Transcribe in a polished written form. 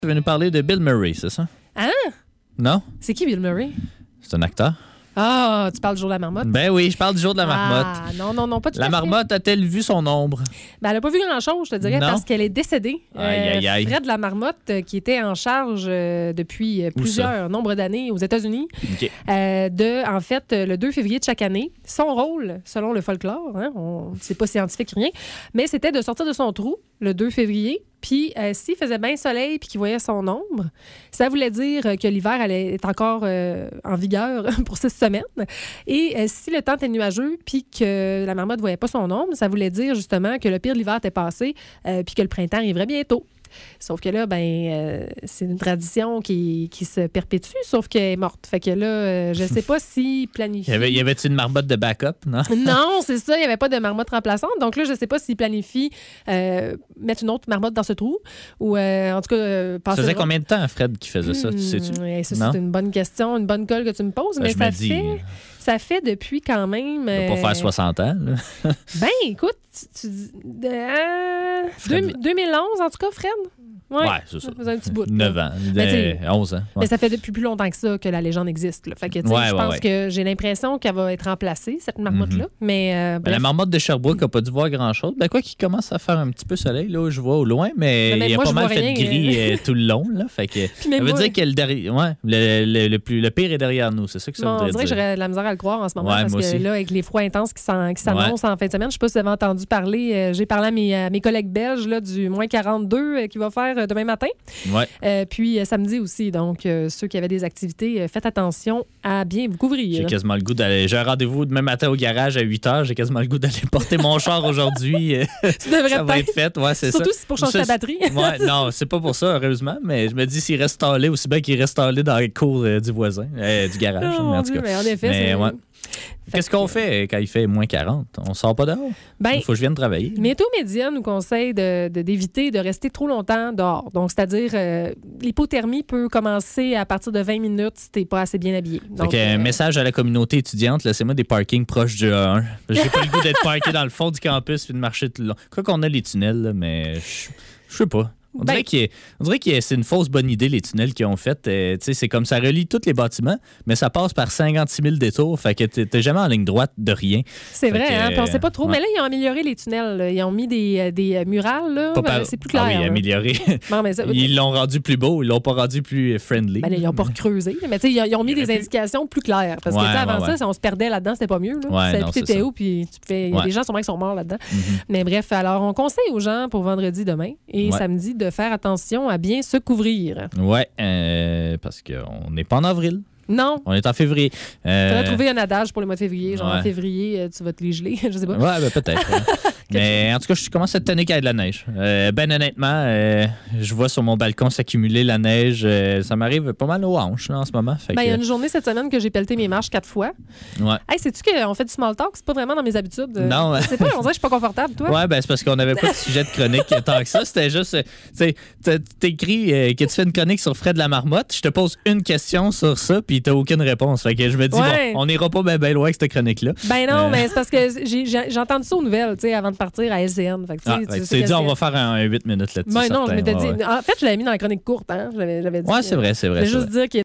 Tu veux nous parler de Bill Murray, c'est ça? Hein? Non? C'est qui Bill Murray? C'est un acteur. Ah, tu parles du jour de la marmotte? Ben oui, je parle du jour de la marmotte. Ah, non, pas tout à La fait. marmotte a-t-elle vu son ombre? Ben, elle n'a pas vu grand-chose, je te dirais, Non. parce qu'elle est décédée. Aïe. Fred la marmotte, qui était en charge depuis plusieurs nombres d'années aux États-Unis, OK. en fait, le 2 février de chaque année. Son rôle, selon le folklore, c'est pas scientifique, rien, mais c'était de sortir de son trou le 2 février. Puis, s'il faisait bien soleil puis qu'il voyait son ombre, ça voulait dire que l'hiver est encore en vigueur pour 6 semaines. Et si le temps était nuageux puis que la marmotte ne voyait pas son ombre, ça voulait dire justement que le pire de l'hiver était passé puis que le printemps arriverait bientôt. Sauf que là, c'est une tradition qui se perpétue, sauf qu'elle est morte. Fait que là, je sais pas s'il planifie... Y avait-tu une marmotte de backup, non? Non, c'est ça. Il n'y avait pas de marmotte remplaçante. Donc là, je ne sais pas s'il planifie mettre une autre marmotte dans ce trou ou en tout cas passer... Ça faisait combien de temps, Fred, qui faisait ça, tu sais-tu? Ça, c'est une bonne question, une bonne colle que tu me poses, mais ça fait depuis quand même... Pour faire 60 ans, là. Ben, écoute, 2011, en tout cas, Fred. Ouais, c'est ça. Ça faisait un petit bout. 9 ans, 11 ans. Ouais. Mais ça fait depuis plus longtemps que ça que la légende existe. Là. Fait que, je pense que j'ai l'impression qu'elle va être remplacée, cette marmotte-là. Mais, la marmotte de Sherbrooke n'a pas dû voir grand-chose. Ben, quoi qu'il commence à faire un petit peu soleil, là, je vois au loin, mais il y a pas mal fait de gris tout le long. Là, fait que, ça veut dire que le pire est derrière nous. C'est ça que ça voudrait dire. On dirait que j'aurais de la misère à le croire en ce moment. Ouais, parce moi que aussi. là, avec les froids intenses qui s'annoncent en fin de semaine, je ne sais pas si vous avez entendu parler. J'ai parlé à mes collègues belges là, du moins 42 qui va faire demain matin. Ouais. Puis samedi aussi. Donc, ceux qui avaient des activités, faites attention à bien vous couvrir. J'ai quasiment le goût d'aller. J'ai un rendez-vous demain matin au garage à 8 h. J'ai quasiment le goût d'aller porter mon char aujourd'hui. Ça va être fait. Ouais, c'est surtout ça. si c'est pour changer ta batterie. Ouais, non, c'est pas pour ça, heureusement. Mais je me dis, s'il reste stallé, aussi bien qu'il reste stallé dans les cours du voisin, du garage. Oh, mais en tout cas. mais en effet, ouais. Qu'est-ce qu'on fait quand il fait moins 40? On sort pas dehors? Il faut que je vienne travailler. Météo Média nous conseille d'éviter de rester trop longtemps dehors. Donc, c'est-à-dire, l'hypothermie peut commencer à partir de 20 minutes si t'es pas assez bien habillé. Donc, un message à la communauté étudiante, laissez-moi des parkings proches du A1. J'ai pas le goût d'être parké dans le fond du campus puis de marcher tout le long. Quoi qu'on a les tunnels, là, mais je sais pas. On dirait que c'est une fausse bonne idée, les tunnels qu'ils ont fait. C'est comme ça relie tous les bâtiments, mais ça passe par 56 000 détours. Fait que t'es jamais en ligne droite de rien. C'est vrai, hein? Puis on sait pas trop. Ouais. Mais là, ils ont amélioré les tunnels. Là. Ils ont mis des murales. Là. C'est plus clair. Ah oui, amélioré. Non, mais ils l'ont rendu plus beau. Ils l'ont pas rendu plus friendly. Ben, là, ils n'ont pas recreusé. Mais ils ont mis des indications plus claires. Parce que avant ça, si on se perdait là-dedans, c'était pas mieux. C'était où? Puis il y a des gens sûrement qui sont morts là-dedans. Mais bref, alors on conseille aux gens pour vendredi demain et samedi de faire attention à bien se couvrir. Oui, parce qu'on n'est pas en avril. Non. On est en février. Tu vas trouver un adage pour le mois de février. Genre en février, tu vas te les geler. Je sais pas. Ouais, peut-être. Mais en tout cas, je commence à te tenir qu'il y a de la neige. Honnêtement, je vois sur mon balcon s'accumuler la neige. Ça m'arrive pas mal aux hanches là, en ce moment. Il y a une journée cette semaine que j'ai pelleté mes marches 4 fois. Ouais. Hey, sais-tu qu'on fait du small talk? C'est pas vraiment dans mes habitudes. Non. C'est pas, on dirait que je suis pas confortable, toi. Ouais, c'est parce qu'on n'avait pas de sujet de chronique tant que ça. C'était juste, t'écris que tu fais une chronique sur Fred la marmotte. Je te pose une question sur ça, puis t'as aucune réponse. Fait que je me dis, on n'ira pas bien loin avec cette chronique-là. Ben non, mais c'est parce que j'ai entendu ça aux nouvelles, tu sais, avant de partir à LCN. Fait que, tu t'es dit, on va faire un 8 minutes là-dessus. Ben non, je m'étais dit. En fait, je l'avais mis dans la chronique courte, hein. J'avais dit. Ouais, c'est vrai. Je voulais juste dire qu'il